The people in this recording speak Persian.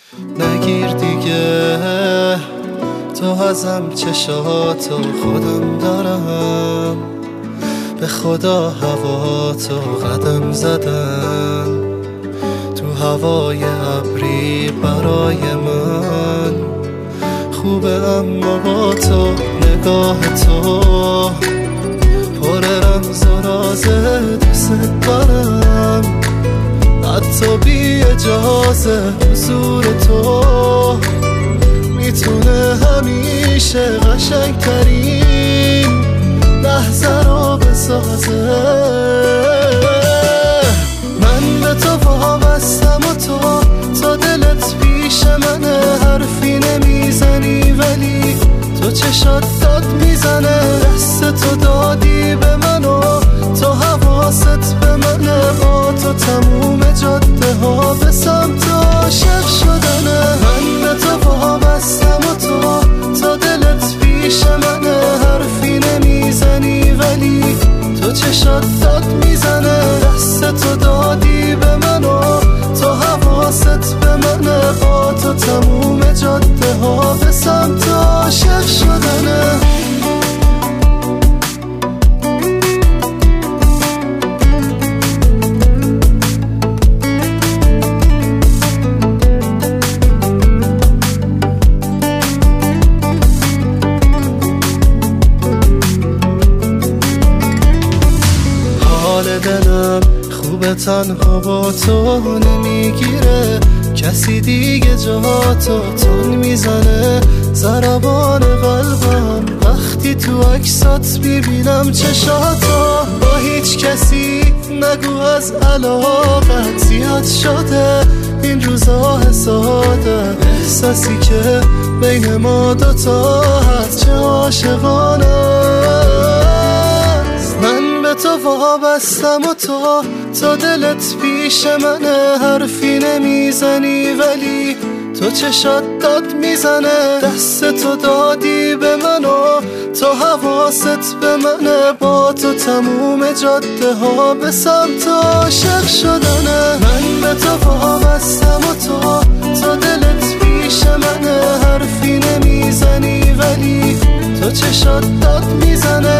نگیر دیگه، تو ازم چشاتو خودم دارم، به خدا هوا تو قدم زدم، تو هوای ابری برای من خوبه، اما با تو نگاه تو پر رمز و راز دوست دارم، حتی بی اجازه حضور تو میتونه همیشه قشنگترین لحظه رو بسازه. من به تو وابستم و تو دلت پیش منه، حرفی نمیزنی ولی تو چشات داد میزنه، دست تو دادی به من و تو حواست به منه، با تو تموم جاده ها به سمت عاشق شدنه. من به تو وابستم و تو دلت پیش منه، حرفی نمیزنی ولی تو چشات داد میزنه، دست تو دادی به من و تو حواست به منه، با تو تموم جاده ها به سمت عاشق شدنه. حال دلم خوبه تنها با تو نمیگیره، کسی دیگه جهاتو تون میزنه، ضربان قلبم وقتی تو عکسات میبینم چشاتو، با هیچ کسی نگو از علاقت زیاد شده این روزا ساده، احساسی که بین ما دوتا هست چه عاشقانه است. من به تو وابستم و تو دلت پیش منه، حرفی نمیزنی ولی تو چشات داد میزنه، دست تو دادی به من و تو حواست به منه، با تو تموم جاده ها به سمت عاشق شدنه. من به تو وابستم و تو دلت پیش منه، حرفی نمیزنی ولی تو چشات داد میزنه،